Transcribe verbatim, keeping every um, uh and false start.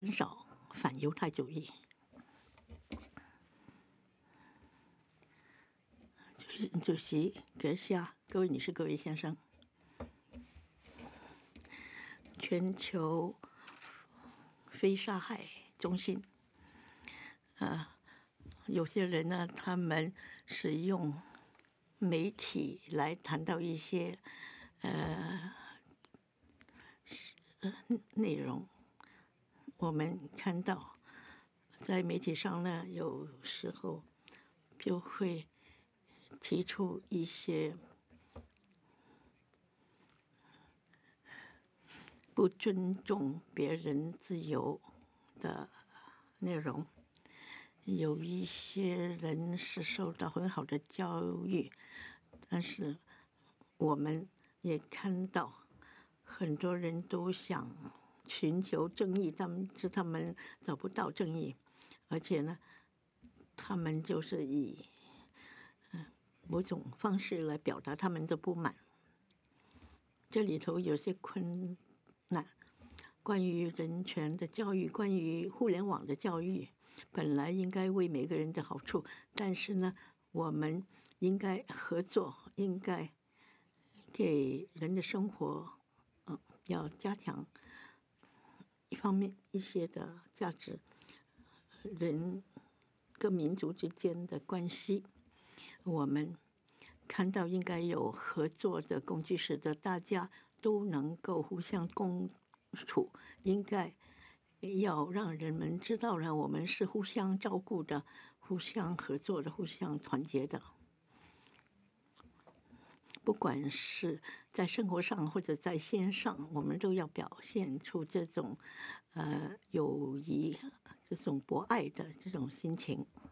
减少反犹太主义。主席阁下，各位女士、各位先生，全球非杀害中心，呃，有些人呢，他们使用媒体来谈到一些呃内容。我们看到，在媒体上呢，有时候就会提出一些不尊重别人自由的内容。有一些人是受到很好的教育，但是我们也看到很多人都想寻求正义，他们是他们找不到正义，而且呢，他们就是以某种方式来表达他们的不满。这里头有些困难，关于人权的教育，关于互联网的教育，本来应该为每个人的好处，但是呢，我们应该合作，应该给人的生活，嗯，要加强一方面一些的价值，人各民族之间的关系，我们看到应该有合作的工具，使得大家都能够互相共处，应该要让人们知道了我们是互相照顾的、互相合作的、互相团结的。不管是在生活上或者在线上，我们都要表现出这种呃友谊、这种博爱的这种心情。